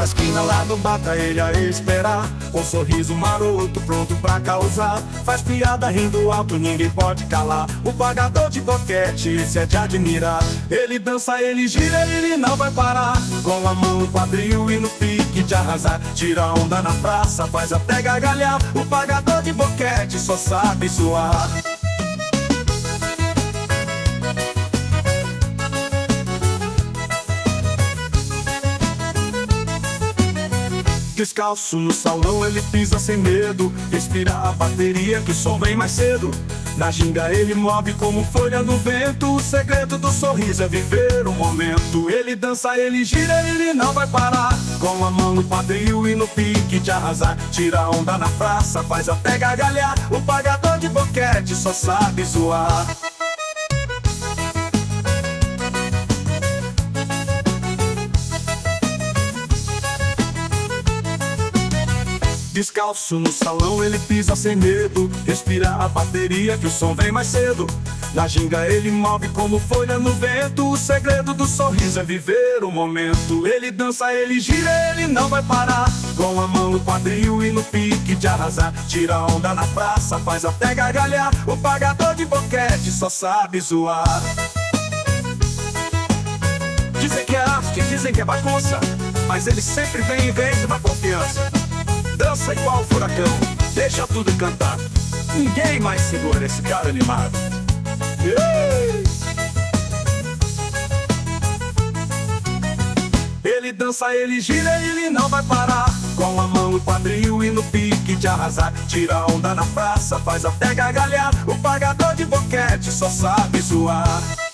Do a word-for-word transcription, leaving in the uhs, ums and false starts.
esquina lá no bar pra ele a esperar, com um sorriso maroto pronto pra causar. Faz piada rindo alto, ninguém pode calar. O pagador de boquete, esse é de admirar. Ele dança, ele gira, ele não vai parar, com a mão no quadril e no pique de arrasar. Tira onda na praça, faz até gargalhar. O pagador de boquete só sabe zoar. Descalço no salão ele pisa sem medo, respira a bateria que o som vem mais cedo. Na ginga ele move como folha no vento, o segredo do sorriso é viver o momento. Ele dança, ele gira, ele não vai parar, com a mão no quadril e no pique de arrasar. Tira onda na praça, faz até gargalhar. O pagador de boquete só sabe zoar. Descalço no salão ele pisa sem medo, respira a bateria que o som vem mais cedo. Na ginga ele move como folha no vento, o segredo do sorriso é viver o momento. Ele dança, ele gira, ele não vai parar, com a mão no quadril e no pique de arrasar. Tira onda na praça, faz até gargalhar. O pagador de boquete só sabe zoar. Dizem que é arte, dizem que é bagunça, mas ele sempre vem em vez de uma confiança. Dança igual furacão, deixa tudo cantar. Ninguém mais segura esse cara animado. Yeah! Ele dança, ele gira, ele não vai parar, com a mão no quadril e no pique de arrasar. Tira onda na praça, faz até gargalhar. O pagador de boquete só sabe zoar.